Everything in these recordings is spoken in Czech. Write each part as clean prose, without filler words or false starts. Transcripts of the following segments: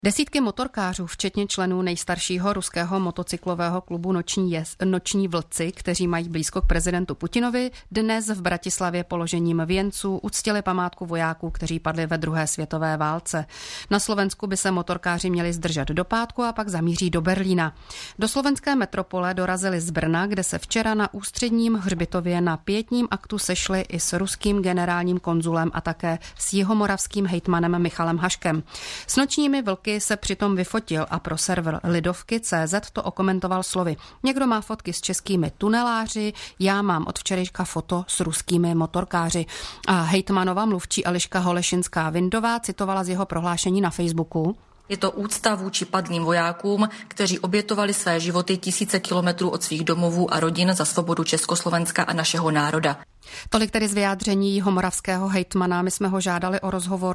Desítky motorkářů, včetně členů nejstaršího ruského motocyklového klubu Noční vlci, kteří mají blízko k prezidentu Putinovi, dnes v Bratislavě položením věnců uctili památku vojáků, kteří padli ve druhé světové válce. Na Slovensku by se motorkáři měli zdržet do pátku a pak zamíří do Berlína. Do slovenské metropole dorazili z Brna, kde se včera na ústředním hřbitově na pietním aktu sešli i s ruským generálním konzulem a také s jihomoravským hejtmanem Michalem Haškem. S Nočními vlky se přitom vyfotil a pro server Lidovky.cz to okomentoval slovy: někdo má fotky s českými tuneláři, já mám od včerejška foto s ruskými motorkáři. A hejtmanova mluvčí Eliška Holešinská-Vindová citovala z jeho prohlášení na Facebooku: Je to úcta vůči padlým vojákům, kteří obětovali své životy tisíce kilometrů od svých domovů a rodin za svobodu Československa a našeho národa. Tolik tedy z vyjádření jihomoravského hejtmana. My jsme ho žádali o rozhovor,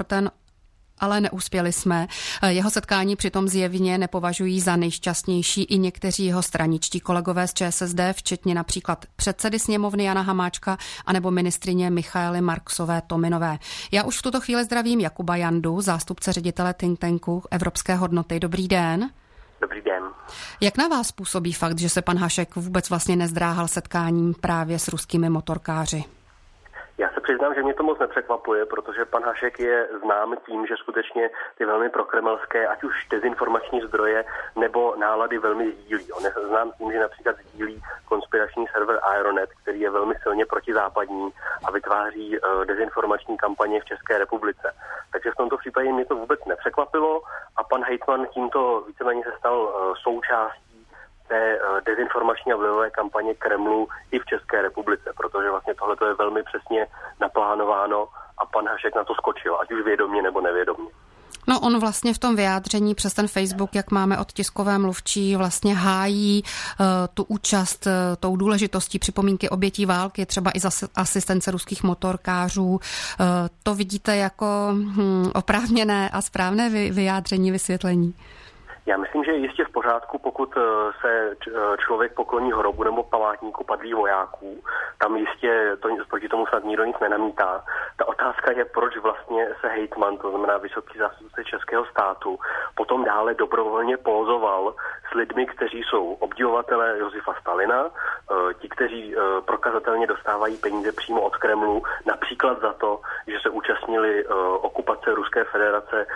ale neuspěli jsme. Jeho setkání přitom zjevně nepovažují za nejšťastnější i někteří jeho straničtí kolegové z ČSSD, včetně například předsedy sněmovny Jana Hamáčka anebo ministryně Michaely Marksové-Tominové. Já už v tuto chvíli zdravím Jakuba Jandu, zástupce ředitele think tanku Evropské hodnoty. Dobrý den. Dobrý den. Jak na vás působí fakt, že se pan Hašek vůbec vlastně nezdráhal setkáním právě s ruskými motorkáři? Já se přiznám, že mě to moc nepřekvapuje, protože pan Hašek je znám tím, že skutečně ty velmi prokremelské, ať už dezinformační zdroje nebo nálady velmi sdílí. On je znám tím, že například sdílí konspirační server Aeronet, který je velmi silně protizápadní a vytváří dezinformační kampaně v České republice. Takže v tomto případě mě to vůbec nepřekvapilo a pan hejtman tímto víceméně se stal součástí té dezinformační a vlivové kampaně Kremlu i v České republice, protože vlastně tohle je velmi přesně naplánováno a pan Hašek na to skočil, ať už vědomě nebo nevědomě. No on vlastně v tom vyjádření přes ten Facebook, jak máme od tiskové mluvčí, vlastně hájí tu účast tou důležitostí připomínky obětí války, třeba i za asistence ruských motorkářů. To vidíte jako oprávněné a správné vyjádření, vysvětlení? Já myslím, že je jistě v pořádku, pokud se člověk pokloní hrobu nebo památníku padlých vojáků. Tam jistě proti tomu snad nikdo nic nenamítá. Ta otázka je, proč vlastně se hejtman, to znamená vysoký zástupce českého státu, potom dále dobrovolně pózoval s lidmi, kteří jsou obdivovatelé Josifa Stalina, ti, kteří prokazatelně dostávají peníze přímo od Kremlu, například za to, že se účastnili okupace Ruské federace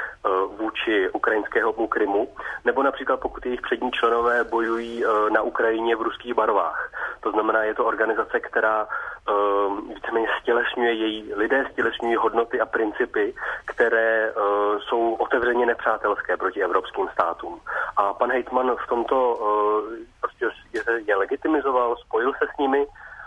vůči ukrajinskému Krymu, nebo například pokud jejich přední členové bojují na Ukrajině v ruských barvách. To znamená, je to organizace, která víceméně stělesňuje její lidé, stělesňují hodnoty a principy, které jsou otevřeně nepřátelské proti evropským státům. A pan hejtman v tomto prostě je legitimizoval, spojil se s nimi.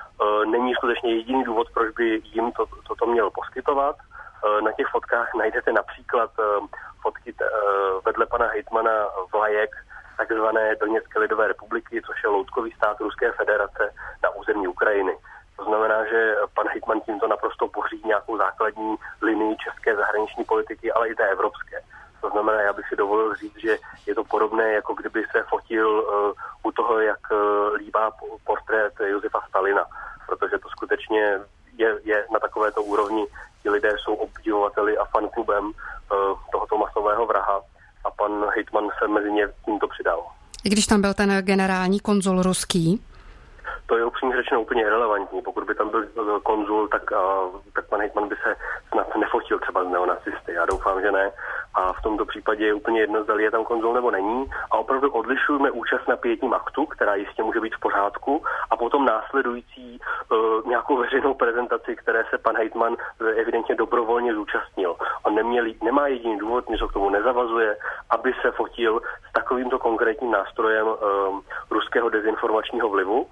Není skutečně jediný důvod, proč by jim toto měl poskytovat. Na těch fotkách najdete například fotky vedle pana hejtmana vlajek takzvané Doněcké lidové republiky, což je loutkový stát Ruské federace na území Ukrajiny. To znamená, že pan hejtman tímto naprosto boří nějakou základní linii české zahraniční politiky, ale i té evropské. To znamená, já bych si dovolil říct, že je to podobné, jako kdyby se fotil u toho, jak líbá portrét Josifa Stalina, protože to skutečně je na takovéto úrovni. Ti lidé jsou obdivovateli a fanklubem tohoto masového vraha a pan hejtman se mezi ně tímto přidal. I když tam byl ten generální konzul ruský? To je upřímně řečeno úplně irelevantní. Pokud by tam byl konzul, tak pan hejtman by se snad nefotil třeba z neonacisty. Já doufám, že ne. A v tomto případě je úplně jedno, zda je tam konzul nebo není. A opravdu odlišujeme účast na pietním aktu, která jistě může být v pořádku, a potom následující nějakou veřejnou prezentaci, které se pan hejtman evidentně dobrovolně zúčastnil. On nemá jediný důvod, něco k tomu nezavazuje, aby se fotil s takovýmto konkrétním nástrojem ruského dezinformačního vlivu.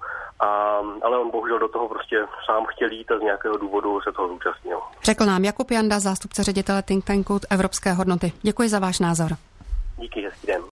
Ale on bohužel do toho prostě sám chtěl jít a z nějakého důvodu se toho zúčastnil. Řekl nám Jakub Janda, zástupce ředitele think tanku Evropské hodnoty. Děkuji za váš názor. Díky, hezký den.